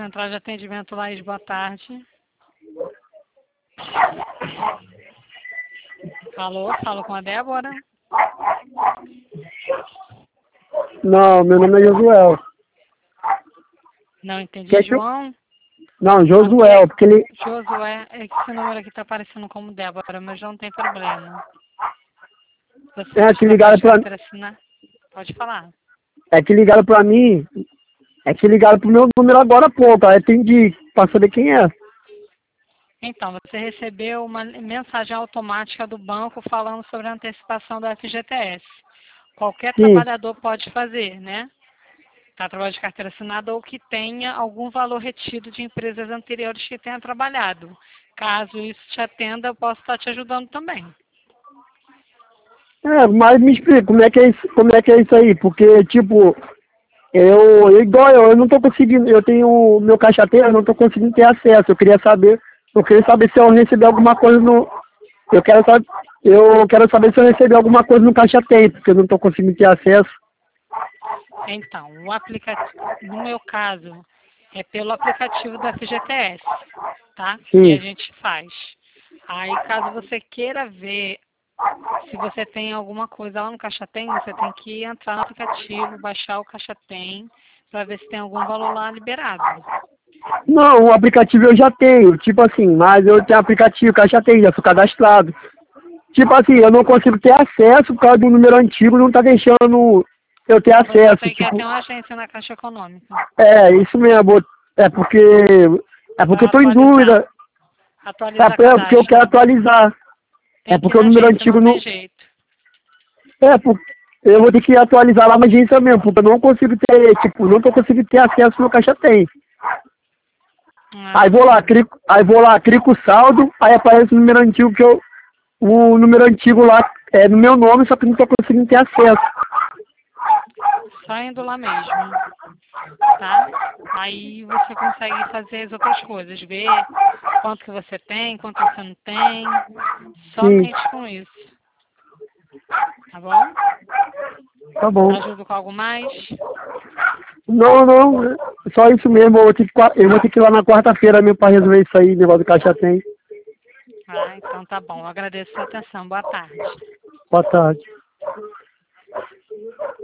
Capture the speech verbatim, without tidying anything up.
Central de Atendimento, Laís, boa tarde. Alô, falo com a Débora. Não, meu nome é Josuel. Não entendi, Quer que eu- João? Não, Josuel, porque ele... Josué, é que esse número aqui tá aparecendo como Débora, mas não tem problema. Você É que precisa ligaram pra, carteira assinar? Pode falar. é que ligaram pra mim, é que ligaram pro meu número agora há pouco, aí eu atendi pra saber quem é. Então, você recebeu uma mensagem automática do banco falando sobre a antecipação do F G T S. Qualquer Sim. trabalhador pode fazer, né? Tá, trabalho de carteira assinada ou que tenha algum valor retido de empresas anteriores que tenha trabalhado. Caso isso te atenda, eu posso estar te ajudando também. É, mas me explica, como é que é isso, como é que é isso aí? Porque, tipo, eu, eu igual eu, eu não tô conseguindo, eu tenho o meu caixateiro, eu não tô conseguindo ter acesso. Eu queria saber, eu queria saber se eu recebi alguma coisa no. Eu quero saber, eu quero saber se eu recebi alguma coisa no caixa tem, porque eu não tô conseguindo ter acesso. Então, o aplicativo, no meu caso, é pelo aplicativo da F G T S, tá? Que Sim. a gente faz. Aí, caso você queira ver se você tem alguma coisa lá no Caixa Tem, você tem que entrar no aplicativo, baixar o Caixa Tem, para ver se tem algum valor lá liberado. Não, o aplicativo eu já tenho, tipo assim, mas eu tenho aplicativo, caixa tem, já sou cadastrado. Tipo assim, eu não consigo ter acesso por causa do número antigo, não tá deixando eu ter Você acesso, tem que ir tipo, até uma agência na Caixa Econômica é, isso mesmo, é porque, é porque eu para tô em atualizar. dúvida, é Atualizar é porque eu quero cadastro. atualizar, é Tem que ir porque o na número agência, antigo não não, tem jeito. é, porque eu vou ter que atualizar lá na agência mesmo, porque eu não consigo ter, tipo, não tô conseguindo ter acesso no caixa tem. Ah, Aí vou lá, sim. clico, aí vou lá, clico o saldo, aí aparece o número antigo que eu, o número antigo lá é no meu nome, só que não tô conseguindo ter acesso. Só indo lá mesmo, tá? Aí você consegue fazer as outras coisas, ver quanto que você tem, quanto você não tem, Sim, somente com isso, tá bom? tá bom. Ajudo com algo mais? Não, não, é só isso mesmo, eu vou ter que, qua- eu vou ter que ir lá na quarta-feira mesmo pra resolver isso aí, negócio do caixa tem. Ah, então tá bom. Eu agradeço a sua atenção. Boa tarde. Boa tarde.